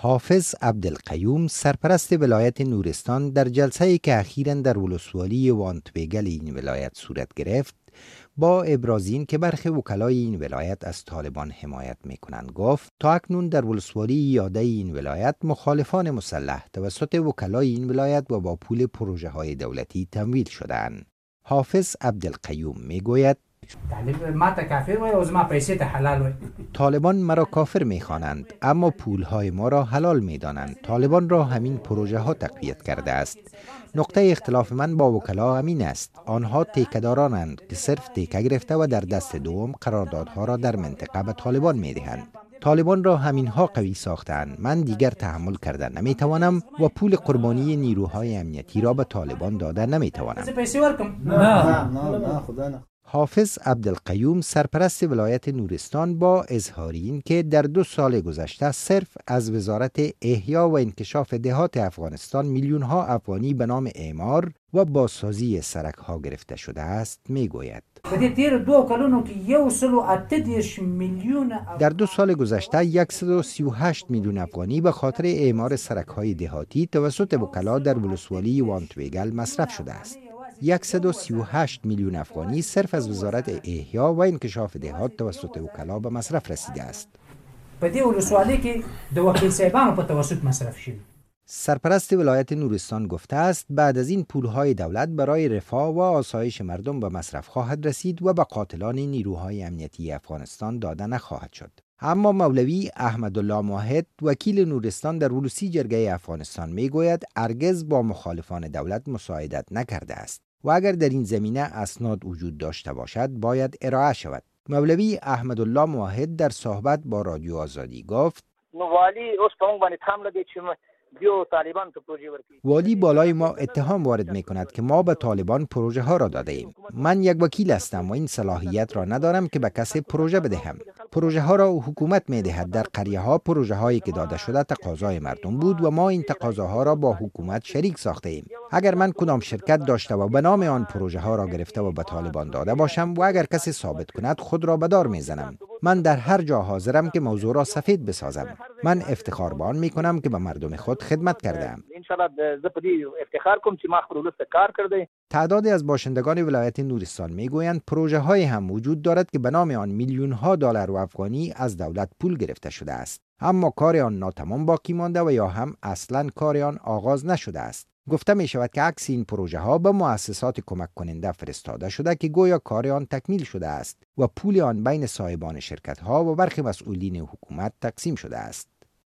حافظ عبدالقیوم سرپرست ولایت نورستان در جلسه‌ای که اخیراً در ولسوالی وانتویگل این ولایت صورت گرفت با ابراز این که برخی وکلای این ولایت از طالبان حمایت می‌کنند گفت تا اکنون در ولسوالی یاده این ولایت مخالفان مسلح توسط وکلای این ولایت و با پول پروژه‌های دولتی تمویل شدند. حافظ عبدالقیوم میگوید طالبان مرا کافر می‌خوانند اما پولهای ما را حلال می‌دانند. طالبان را همین پروژه ها تقویت کرده است. نقطه اختلاف من با وکلا همین است. آنها تیکه‌دارانند که صرف تیکه گرفته و در دست دوم قراردادها را در منطقه به طالبان می‌دهند. طالبان را همینها قوی ساختند. من دیگر تحمل کردن نمی‌توانم و پول قربانی نیروهای امنیتی را به طالبان داده نمی‌توانم. حافظ عبدالقیوم سرپرست ولایت نورستان با اظهار این که در 2 سال گذشته صرف از وزارت احیا و انکشاف دهات افغانستان میلیون‌ها افغانی به نام اعمار و بازسازی سرک‌ها گرفته شده است میگوید. در 2 سال گذشته 138 میلیون افغانی به خاطر اعمار سرک‌های دهاتی توسط وکلا در ولسوالی وانتویگل مصرف شده است. 138 میلیون افغانی صرف از وزارت احیا و انکشاف دهات توسط وکلا به مصرف رسیده است. سرپرست ولایت نورستان گفته است بعد از این پولهای دولت برای رفاه و آسایش مردم به مصرف خواهد رسید و به قاتلان نیروهای امنیتی افغانستان داده نخواهد شد. اما مولوی احمدالله موحد وکیل نورستان در ولسی جرگه افغانستان میگوید هرگز با مخالفان دولت مساعدت نکرده است و اگر در این زمینه اسناد وجود داشته باشد باید ارائه شود. مولوی احمدالله موحد در صحبت با رادیو آزادی گفت والی بالای ما اتهام وارد می کند که ما به طالبان پروژه ها را داده ایم. من یک وکیل هستم و این صلاحیت را ندارم که به کسی پروژه بدهم. پروژه ها را حکومت می دهد. در قریه ها پروژه هایی که داده شده تقاضای مردم بود و ما این تقاضاها را با حکومت شریک ساخته ایم. اگر من کدام شرکت داشته و به نام آن پروژه ها را گرفته و به طالبان داده باشم و اگر کسی ثابت کند خود را به دار می زنم. من در هر جا حاضرم که موضوع را سفید بسازم. من افتخار به آن می کنم که به مردم خود خدمت کردم. تعدادی از باشندگان ولایت نورستان میگویند پروژه های هم وجود دارد که به نام آن میلیون ها دلار و افغانی از دولت پول گرفته شده است، اما کار آن ناتمام باقی مانده و یا هم اصلاً کار آن آغاز نشده است. گفته می شود که عکس این پروژه ها به مؤسسات کمک کننده فرستاده شده که گویا کار آن تکمیل شده است و پول آن بین صاحبان شرکت ها و برخی مسئولین حکومت تقسیم شده است.